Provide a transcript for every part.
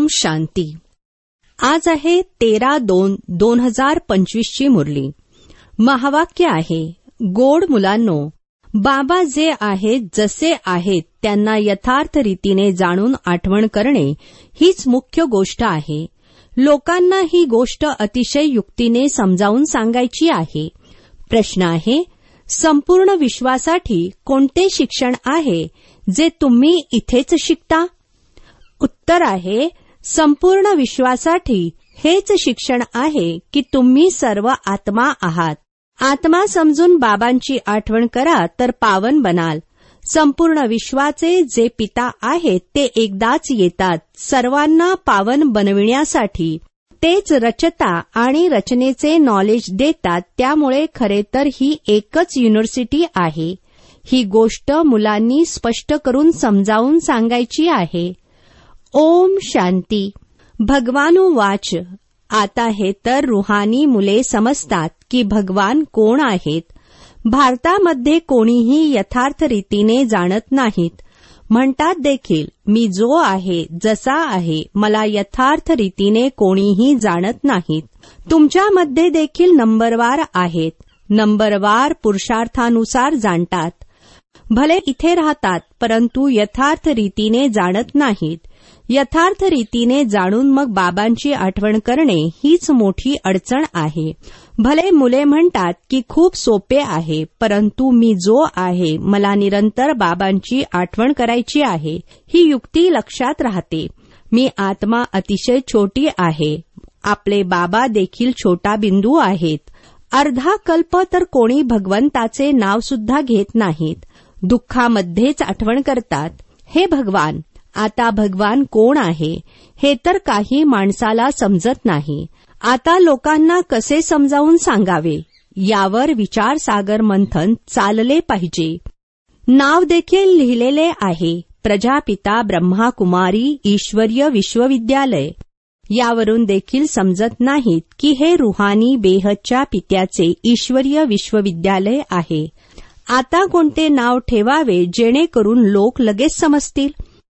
ओम शांती. आज आहे 13/2/2025 ची मुरली. महावाक्य आहे, गोड मुलांनो, बाबा जे आहेत जसे आहेत त्यांना यथार्थ रीतीने जाणून आठवण करणे हीच मुख्य गोष्ट आहे. लोकांना ही गोष्ट अतिशय युक्तीने समजावून सांगायची आहे. प्रश्न आहे, संपूर्ण विश्वासाठी कोणते शिक्षण आहे जे तुम्ही इथेच शिकता? उत्तर आहे, संपूर्ण विश्वासाठी हेच शिक्षण आहे की तुम्ही सर्व आत्मा आहात. आत्मा समजून बाबांची आठवण करा तर पावन बनाल. संपूर्ण विश्वाचे जे पिता आहेत ते एकदाच येतात सर्वांना पावन बनविण्यासाठी. तेच रचता आणि रचनेचे नॉलेज देतात. त्यामुळे खरे तर ही एकच युनिव्हर्सिटी आहे. ही गोष्ट मुलांनी स्पष्ट करून समजावून सांगायची आहे. ओम शांती. भगवानुवाच. आता हे तर रुहानी मुले समजतात की भगवान कोण आहेत. भारतामध्ये कोणीही यथार्थ रीतीने जाणत नाहीत. म्हणतात देखील, मी जो आहे जसा आहे मला यथार्थ रीतीने कोणीही जाणत नाहीत. तुमच्यामध्ये देखील नंबरवार आहेत. नंबरवार पुरुषार्थानुसार जाणतात. भले इथे राहतात परंतु यथार्थ रीतीने जाणत नाहीत. यथार्थ रीतीने जाणून मग बाबांची आठवण करणे हीच मोठी अडचण आहे. भले मुले म्हणतात की खूप सोपे आहे, परंतु मी जो आहे मला निरंतर बाबांची आठवण करायची आहे ही युक्ती लक्षात राहते. मी आत्मा अतिशय छोटी आहे. आपले बाबा देखील छोटा बिंदू आहेत. अर्धा कल्प तर कोणी भगवंताचे नाव सुद्धा घेत नाहीत. दुःखामध्येच आठवण करतात. हे भगवान. आता भगवान कोण आहे हे तर काही माणसाला समजत नाही. आता लोकांना कसे समजावून सांगावे यावर विचारसागर मंथन चालले पाहिजे. नाव देखील लिहिलेले आहे, प्रजापिता ब्रह्मा कुमारी ईश्वरीय विश्वविद्यालय. यावरून देखील समजत नाहीत की हे रुहानी बेहदच्या पित्याचे ईश्वरीय विश्वविद्यालय आहे. आता कोणते नाव ठेवावे जेणेकरून लोक लगेच समजतील?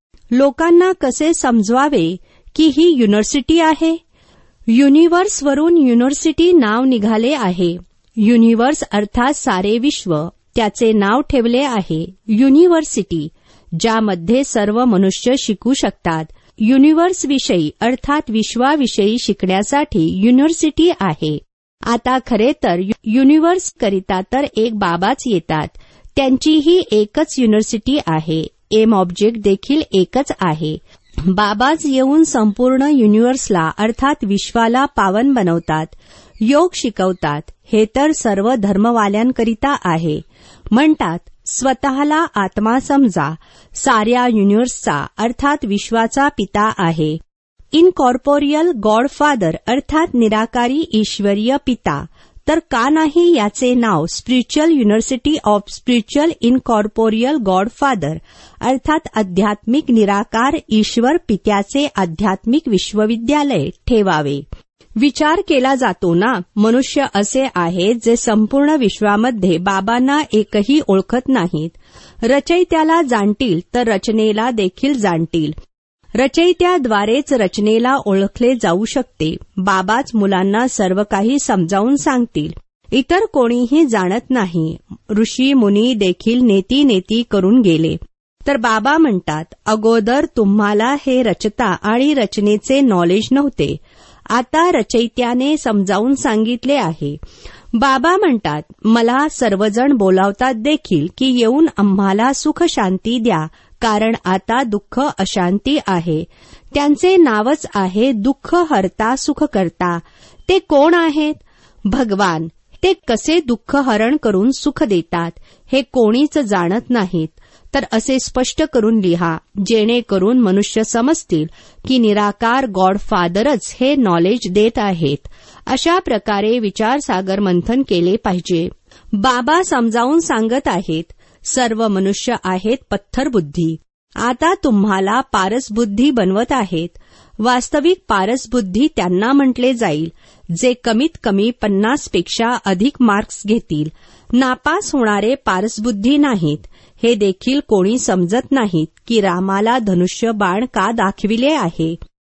लोकांना कसे समजवावे की ही युनिव्हर्सिटी आहे? युनिव्हर्सवरून युनिव्हर्सिटी नाव निघाले आहे. युनिव्हर्स अर्थात सारे विश्व, त्याचे नाव ठेवले आहे युनिव्हर्सिटी, ज्यामध्ये सर्व मनुष्य शिकू शकतात. युनिव्हर्सविषयी अर्थात विश्वाविषयी शिकण्यासाठी युनिव्हर्सिटी आहे. आता खरे तर युनिव्हर्स करिता तर एक बाबाच येतात. त्यांचीही एकच युनिव्हर्सिटी आहे. एम ऑब्जेक्ट देखील एकच आहे. बाबाच येऊन संपूर्ण युनिव्हर्सला अर्थात विश्वाला पावन बनवतात, योग शिकवतात. हे तर सर्व धर्मवाल्यांकरिता आहे. म्हणतात, स्वतःला आत्मा समजा. साऱ्या युनिव्हर्सचा अर्थात विश्वाचा पिता आहे. इनकॉर्पोरियल गॉड फादर अर्थात निराकारी ईश्वरीय पिता. तर का नाही याचे नाव spiritual university of spiritual incorporeal god father अर्थात आध्यात्मिक निराकार ईश्वर पित्याचे आध्यात्मिक विश्वविद्यालय ठेवावे? विचार केला जातो ना, मनुष्य असे आहेत जे संपूर्ण विश्वामध्ये बाबांना एकही ओळखत नाहीत. रचयित्याला जाणतील तर रचनेला देखील जाणतील. रचयित्याद्वारेच रचनेला ओळखले जाऊ शकते. बाबाच मुलांना सर्व काही समजावून सांगतील. इतर कोणीही जाणत नाही. ऋषी मुनी देखील नेती करून गेले. तर बाबा म्हणतात, अगोदर तुम्हाला हे रचता आणि रचनेचे नॉलेज नव्हते. आता रचयित्याने समजावून सांगितले आहे. बाबा म्हणतात, मला सर्वजण बोलावतात देखील की येऊन आम्हाला सुख शांती द्या, कारण आता दुःख अशांती आहे. त्यांचे नावच आहे दुःख हरता सुख करता. ते कोण आहेत? भगवान. ते कसे दुःख हरण करून सुख देतात हे कोणीच जाणत नाहीत. तर असे स्पष्ट करून लिहा जेणेकरून मनुष्य समजतील की निराकार गॉड फादरच हे नॉलेज देत आहेत. अशा प्रकारे विचारसागर मंथन केले पाहिजे. बाबा समजावून सांगत आहेत, सर्व मनुष्य आहेत पत्थर बुद्धी. आता तुम्हाला पारसबुद्धी बनवत आहेत. वास्तविक पारसबुद्धी त्यांना म्हटले जाईल जे कमीत कमी 50 पेक्षा अधिक मार्क्स घेतील. नापास होणारे पारसबुद्धी नाहीत. हे देखील कोणी समजत नाहीत की रामाला धनुष्य बाण का दाखविले आहे.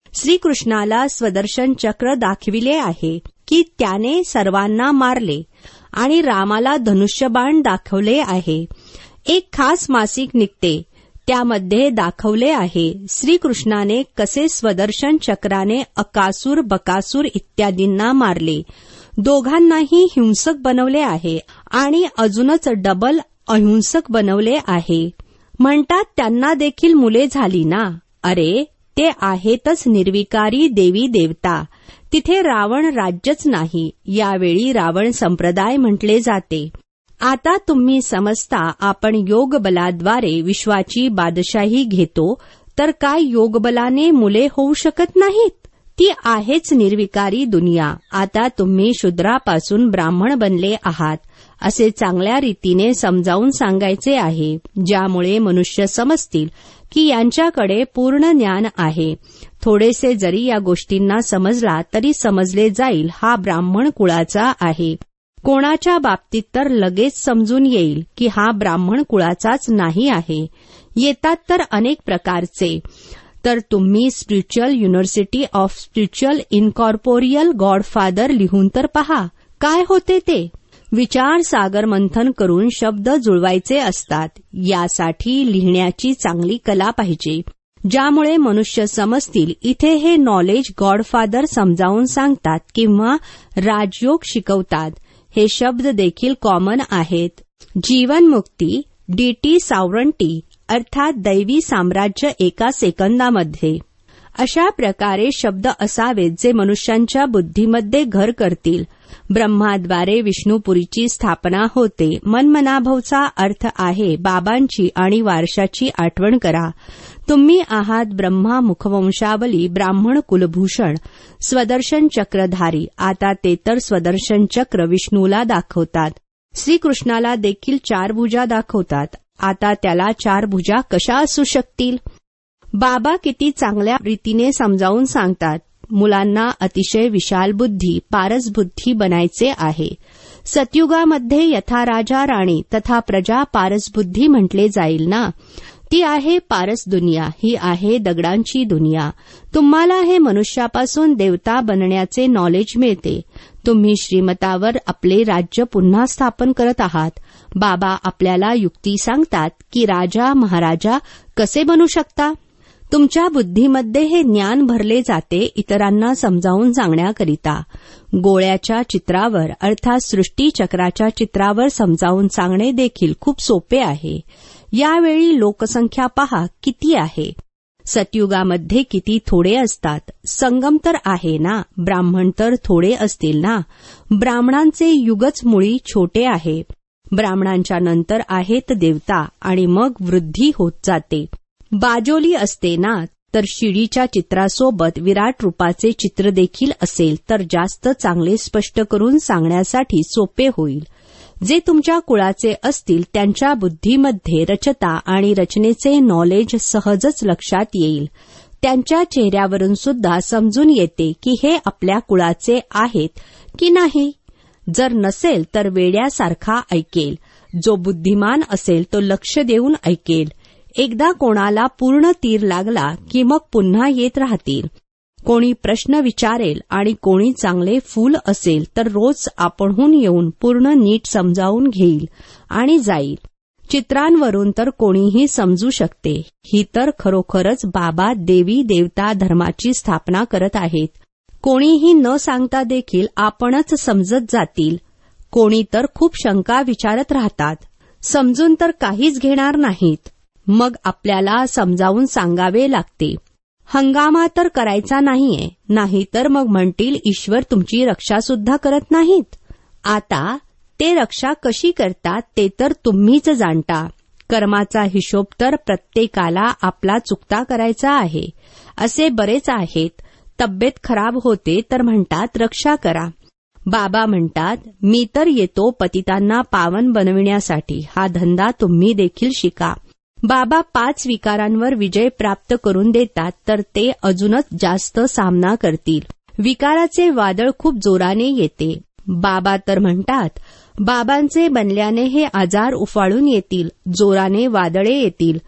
श्रीकृष्णाला स्वदर्शन चक्र दाखविले आहे की त्याने सर्वांना मारले आणि रामाला धनुष्यबाण दाखवले आहे. एक खास मासिक निघते, त्यामध्ये दाखवले आहे श्रीकृष्णाने कसे स्वदर्शन चक्राने अकासूर, बकासूर इत्यादींना मारले. दोघांनाही हिंसक बनवले आहे आणि अजूनच डबल अहिंसक बनवले आहे. म्हणतात त्यांना देखील मुले झाली ना. अरे, ते आहेतच निर्विकारी देवी देवता. तिथे रावण राज्यच नाही. यावेळी रावण संप्रदाय म्हटले जाते. आता तुम्ही समजता आपण योगबलाद्वारे विश्वाची बादशाही घेतो, तर काय योगबलाने मुले होऊ शकत नाहीत? ती आहेच निर्विकारी दुनिया. आता तुम्ही शूद्रापासून ब्राह्मण बनले आहात असे चांगल्या रीतीने समजावून सांगायचे आहे, ज्यामुळे मनुष्य समजतील की यांच्याकडे पूर्ण ज्ञान आहे. थोडेसे जरी या गोष्टींना समजला तरी समजले जाईल हा ब्राह्मण कुळाचा आहे. कोणाच्या बाबतीत तर लगेच समजून येईल की हा ब्राह्मण कुळाचाच नाही आहे. येतात तर अनेक प्रकारचे. तर तुम्ही spiritual university of spiritual incorporeal godfather लिहून तर पहा, काय होते ते. विचार सागर मंथन करून शब्द जुळवायचे असतात. यासाठी लिहिण्याची चांगली कला पाहिजे, ज्यामुळे मनुष्य समजतील. इथे हे नॉलेज गॉडफादर समजावून सांगतात किंवा राजयोग शिकवतात. हे शब्द देखील कॉमन आहेत. जीवनमुक्ती, डीटी सॉव्हरंटी अर्थात दैवी साम्राज्य एका सेकंदामध्ये. अशा प्रकारे शब्द असावेत जे मनुष्यांच्या बुद्धीमध्ये घर करतील. ब्रह्माद्वारे विष्णुपुरीची स्थापना होते. मनमनाभवचा अर्थ आहे बाबांची आणि वारशाची आठवण करा. तुम्ही आहात ब्रह्मा मुखवंशावली ब्राह्मण कुलभूषण स्वदर्शन चक्रधारी. आता ते तर स्वदर्शन चक्र विष्णूला दाखवतात. श्रीकृष्णाला देखील 4 भुजा दाखवतात. आता त्याला 4 भुजा कशा असू शकतील? बाबा किती चांगल्या रीतीने समजावून सांगतात. मुलांना अतिशय विशाल बुद्धी, पारस बुद्धी बनायचे आहे. सतयुगामध्ये यथा राजा राणी तथा प्रजा पारस बुद्धी म्हटले जाईल ना. ती आहे पारस दुनिया. ही आहे दगडांची दुनिया. तुम्हाला हे मनुष्यापासून देवता बनण्याचे नॉलेज मिळते. तुम्ही श्रीमतावर आपले राज्य पुन्हा स्थापन करत आहात. बाबा आपल्याला युक्ती सांगतात की राजा महाराजा कसे बनू शकता. तुमच्या बुद्धीमध्ये हे ज्ञान भरले जाते इतरांना समजावून सांगण्याकरिता. गोळ्याच्या चित्रावर अर्थात सृष्टी चक्राच्या चित्रावर समजावून सांगणे देखील खूप सोपे आहे. यावेळी लोकसंख्या पहा किती आहे. सतयुगामध्ये किती थोडे असतात. संगम तर आहे ना. ब्राह्मण तर थोडे असतील ना. ब्राह्मणांचे युगच मुळी छोटे आहे. ब्राह्मणांच्या नंतर आहेत देवता आणि मग वृद्धी होत जाते. बाजोली असते ना, तर शिडीच्या चित्रासोबत विराट रूपाचे चित्र देखील असेल तर जास्त चांगले स्पष्ट करून सांगण्यासाठी सोपे होईल. जे तुमच्या कुळाचे असतील त्यांच्या बुद्धीमध्ये रचता आणि रचनेचे नॉलेज सहजच लक्षात येईल. त्यांच्या चेहऱ्यावरून सुद्धा समजून येते की हे आपल्या कुळाचे आहेत की नाही. जर नसेल तर वेड्यासारखा ऐकेल. जो बुद्धिमान असेल तो लक्ष देऊन ऐकेल. एकदा कोणाला पूर्ण तीर लागला की मग पुन्हा येत राहतील. कोणी प्रश्न विचारेल आणि कोणी चांगले फूल असेल तर रोज आपणहून येऊन पूर्ण नीट समजावून घेईल आणि जाईल. चित्रांवरून तर कोणीही समजू शकते. ही तर खरोखरच बाबा देवी देवता धर्माची स्थापना करत आहेत. कोणीही न सांगता देखील आपणच समजत जातील. कोणी तर खूप शंका विचारत राहतात. समजून तर काहीच घेणार नाहीत. मग आपल्याला समजावून सांगावे लागते. हंगामा तर करायचा नाहीये. नाहीतर मग म्हणतील ईश्वर तुमची रक्षा सुद्धा करत नाहीत. आता ते रक्षा कशी करतात ते तर तुम्हीच जाणता. कर्माचा हिशोब तर प्रत्येकाला आपला चुकता करायचा आहे. असे बरेच आहेत. तब्येत खराब होते तर म्हणतात रक्षा करा. बाबा म्हणतात मी तर येतो पतितांना पावन बनविण्यासाठी. हा धंदा तुम्ही देखील शिका. बाबा 5 विकारांवर विजय प्राप्त करून देतात तर ते अजूनच जास्त सामना करतील. विकाराचे वादळ खूप जोराने येते. बाबा तर म्हणतात बाबांचे बनल्याने हे आजार उफाळून येतील. जोराने वादळे येतील.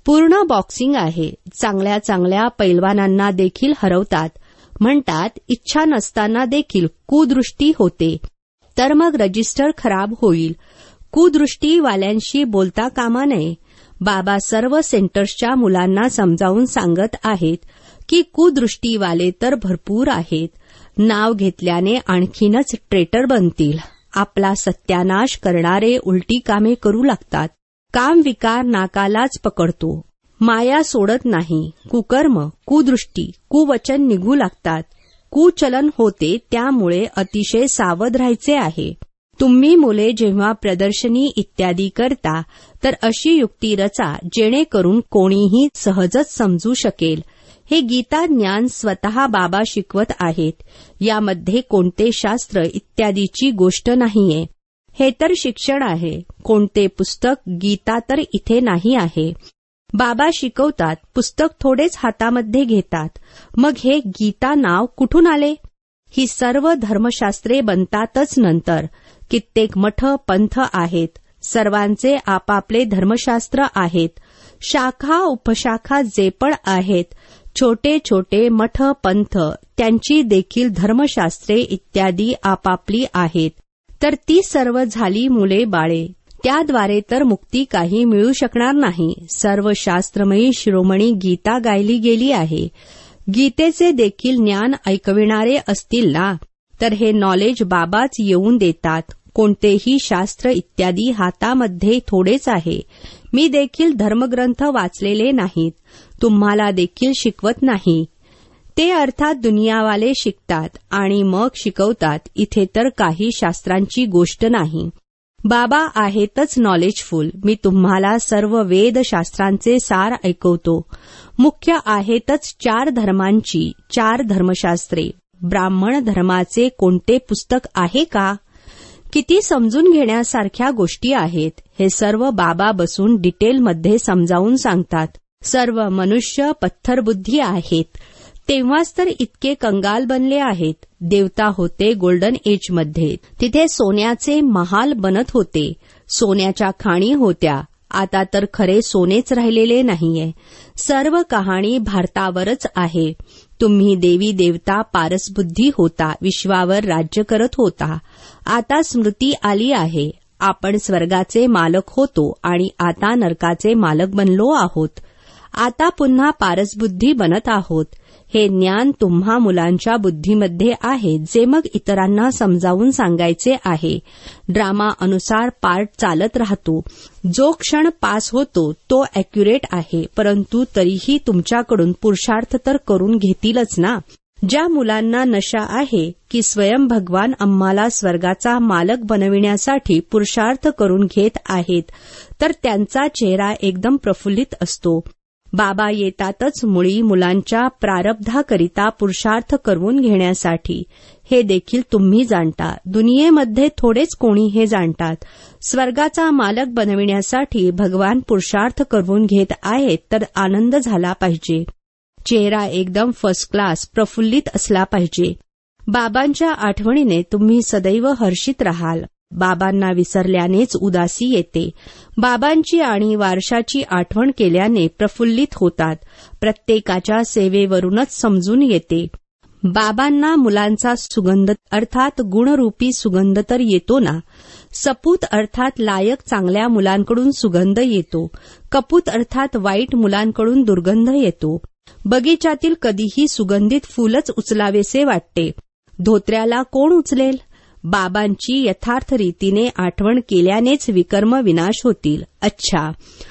पूर्ण बॉक्सिंग आहे. चांगल्या चांगल्या पैलवानांना देखील हरवतात. म्हणतात इच्छा नसताना देखील कुदृष्टी होते, तर मग रजिस्टर खराब होईल. कुदृष्टीवाल्यांशी बोलता कामा नये. बाबा सर्व सेंटर्सच्या मुलांना समजावून सांगत आहेत की कुदृष्टीवाले तर भरपूर आहेत. नाव घेतल्याने आणखीनच ट्रेटर बनतील. आपला सत्यानाश करणारे उलटी कामे करू लागतात. काम विकार नाकालाच पकडतो. माया सोडत नाही. कुकर्म, कुदृष्टी, कुवचन निघू लागतात. कुचलन होते. त्यामुळे अतिशय सावध राहायचे आहे. तुम्ही मुले जेव्हा प्रदर्शनी इत्यादी करता तर अशी युक्ती रचा जेणेकरून कोणीही सहजच समजू शकेल. हे गीता ज्ञान स्वतः बाबा शिकवत आहेत. यामध्ये कोणते शास्त्र इत्यादीची गोष्ट नाहीये. हे तर शिक्षण आहे. कोणते पुस्तक, गीता तर इथे नाही आहे. बाबा शिकवतात, पुस्तक थोडेच हातामध्ये घेतात. मग हे गीता नाव कुठून आले? ही सर्व धर्मशास्त्रे बनतातच नंतर. कित्येक मठ पंथ आहेत. सर्वांचे आपापले धर्मशास्त्र आहेत. शाखा उपशाखा जे पण आहेत, छोटे छोटे मठ पंथ, त्यांची देखील धर्मशास्त्रे इत्यादी आपापली आहेत. तर ती सर्व झाली मुले बाळे. त्याद्वारे तर मुक्ती काही मिळू शकणार नाही. सर्व शास्त्रमयी शिरोमणी गीता गायली गेली आहे. गीतेचे देखील ज्ञान ऐकविणारे असतील ना, तर हे नॉलेज बाबाच येऊन देतात. कोणतेही शास्त्र इत्यादी हातामध्ये थोडेच आहे. मी देखील धर्मग्रंथ वाचलेले नाहीत. तुम्हाला देखील शिकवत नाही. ते अर्थात दुनियावाले शिकतात आणि मग शिकवतात. इथे तर काही शास्त्रांची गोष्ट नाही. बाबा आहेतच नॉलेजफुल. मी तुम्हाला सर्व वेदशास्त्रांचे सार ऐकवतो. मुख्य आहेतच 4 धर्मांची 4 धर्मशास्त्रे. ब्राह्मण धर्माचे कोणते पुस्तक आहे का? किती समजून घेण्यासारख्या गोष्टी आहेत. हे सर्व बाबा बसून डिटेलमध्ये समजावून सांगतात. सर्व मनुष्य पत्थरबुद्धी आहेत. तेव्हाच तर इतके कंगाल बनले आहेत. देवता होते गोल्डन एजमध्ये. तिथे सोन्याचे महाल बनत होते. सोन्याच्या खाणी होत्या. आता तर खरे सोनेच राहिलेले नाहीये. सर्व कहाणी भारतावरच आहे. तुम्ही देवी देवता पारसबुद्धी होता. विश्वावर राज्य करत होता. आता स्मृती आली आहे. आपण स्वर्गाचे मालक होतो आणि आता नरकाचे मालक बनलो आहोत. आता पुन्हा पारसबुद्धी बनत आहोत. हे ज्ञान तुम्हा मुलांच्या बुद्धीमध्ये आहे, जे मग इतरांना समजावून सांगायचे आहे. ड्रामा अनुसार पार्ट चालत राहतो. जो क्षण पास होतो तो ॲक्युरेट आहे, परंतु तरीही तुमच्याकडून पुरुषार्थ तर करून घेतीलच ना. ज्या मुलांना नशा आहे की स्वयं भगवान आम्हाला स्वर्गाचा मालक बनविण्यासाठी पुरुषार्थ करून घेत आहेत, तर त्यांचा चेहरा एकदम प्रफुल्लित असतो. बाबा येतातच मुळी मुलांच्या प्रारब्धाकरिता पुरुषार्थ करून घेण्यासाठी. हे देखील तुम्ही जाणता. दुनियेमध्ये थोडेच कोणी हे जाणतात. स्वर्गाचा मालक बनविण्यासाठी भगवान पुरुषार्थ करून घेत आहेत, तर आनंद झाला पाहिजे. चेहरा एकदम फर्स्ट क्लास प्रफुल्लित असला पाहिजे. बाबांच्या आठवणीने तुम्ही सदैव हर्षित राहाल. बाबांना विसरल्यानेच उदासी येते. बाबांची आणि वारशाची आठवण केल्याने प्रफुल्लित होतात. प्रत्येकाच्या सेवेवरूनच समजून येते. बाबांना मुलांचा सुगंध अर्थात गुणरूपी सुगंध तर येतो ना. सपूत अर्थात लायक चांगल्या मुलांकडून सुगंध येतो. कपूत अर्थात वाईट मुलांकडून दुर्गंध येतो. बगीच्यातील कधीही सुगंधित फूलच उचलावेसे वाटते. धोत्र्याला कोण उचलेल? बाबांची यथार्थ रीतीने आठवण केल्यानेच विकर्म विनाश होतील. अच्छा,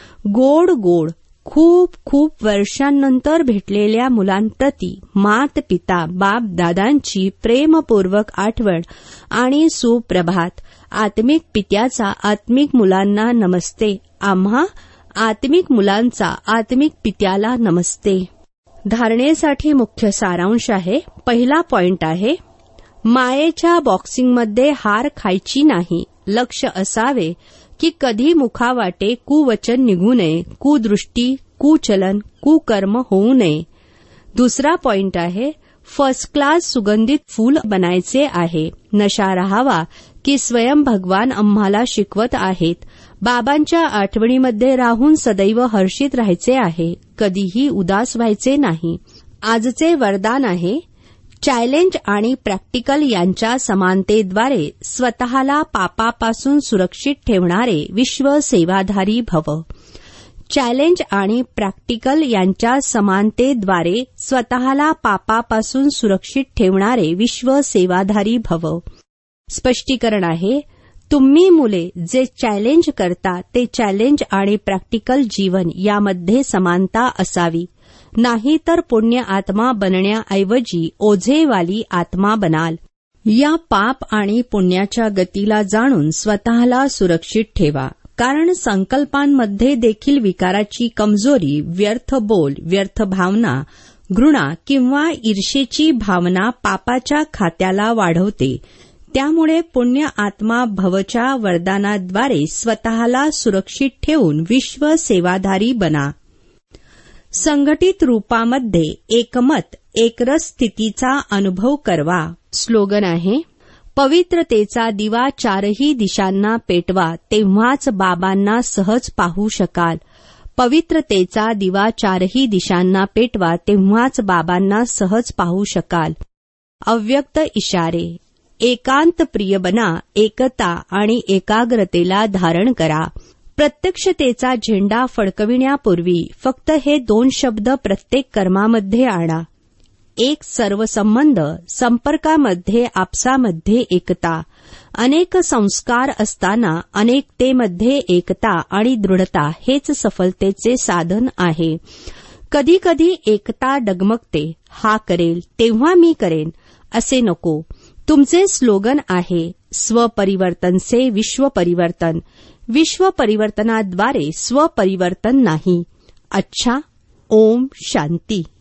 गोड गोड खूप खूप वर्षांनंतर भेटलेल्या मुलांप्रती मात पिता बाप दादांची प्रेमपूर्वक आठवण आणि सुप्रभात. आत्मिक पित्याचा आत्मिक मुलांना नमस्ते. आम्हा आत्मिक मुलांचा आत्मिक पित्याला नमस्ते. धारणेसाठी मुख्य सारांश आहे. पहिला पॉइंट आहे, मायेच्या बॉक्सिंगमध्ये हार खायची नाही. लक्ष असावे की कधी मुखावाटे कुवचन निघू नये, कुदृष्टी, कुचलन, कुकर्म होऊ नये. दुसरा पॉइंट आहे, फर्स्ट क्लास सुगंधित फूल बनायचे आहे. नशा राहावा की स्वयं भगवान आम्हाला शिकवत आहेत. बाबांच्या आठवणीमध्ये राहून सदैव हर्षित राहायचे आहे, कधीही उदास व्हायचे नाही. आजचे वरदान आहे, चॅलेंज आणि प्रॅक्टिकल यांच्या समानतेद्वारे स्वतःला पापापासून सुरक्षित ठेवणारे विश्व सेवाधारी भव. चॅलेंज आणि प्रॅक्टिकल यांच्या समानतेद्वारे स्वतःला पापापासून सुरक्षित ठेवणारे विश्व सेवाधारी भव. स्पष्टीकरण आहे, तुम्ही मुले जे चॅलेंज करता ते चॅलेंज आणि प्रॅक्टिकल जीवन यामध्ये समानता असावी, नाही तर पुण्य आत्मा बनण्याऐवजी ओझेवाली आत्मा बनाल. या पाप आणि पुण्याच्या गतीला जाणून स्वतःला सुरक्षित ठेवा, कारण संकल्पांमध्ये देखील विकाराची कमजोरी, व्यर्थ बोल, व्यर्थ भावना, घृणा किंवा ईर्षेची भावना पापाच्या खात्याला वाढवते. त्यामुळे पुण्य आत्मा भवच्या वरदानाद्वारे स्वतःला सुरक्षित ठेवून विश्व सेवाधारी बना. संघटित रूपामध्ये एकमत एकरस स्थितीचा अनुभव करवा. स्लोगन आहे, पवित्रतेचा दिवा चारही दिशांना पेटवा, तेव्हाच बाबांना सहज पाहू शकाल. पवित्रतेचा दिवा चारही दिशांना पेटवा, तेव्हाच बाबांना सहज पाहू शकाल. अव्यक्त इशारे. एकांत प्रिय बना, एकता आणि एकाग्रतेला धारण करा. प्रत्यक्षतेचा झेंडा फडकविण्यापूर्वी फक्त हे 2 शब्द प्रत्येक कर्मामध्ये आणा. एक सर्वसंबंध, संपर्कामध्ये आपसामध्ये एकता. अनेक संस्कार असताना अनेकतेमध्ये एकता आणि दृढता हेच सफलतेचे साधन आहे. कधी कधी एकता डगमगते, हा करेल तेव्हा मी करेन असे नको. तुमचे स्लोगन आहे, स्वपरिवर्तन से विश्वपरिवर्तन. विश्वपरिवर्तनाद्वारे स्वपरिवर्तन नाही. अच्छा. ओम शांती.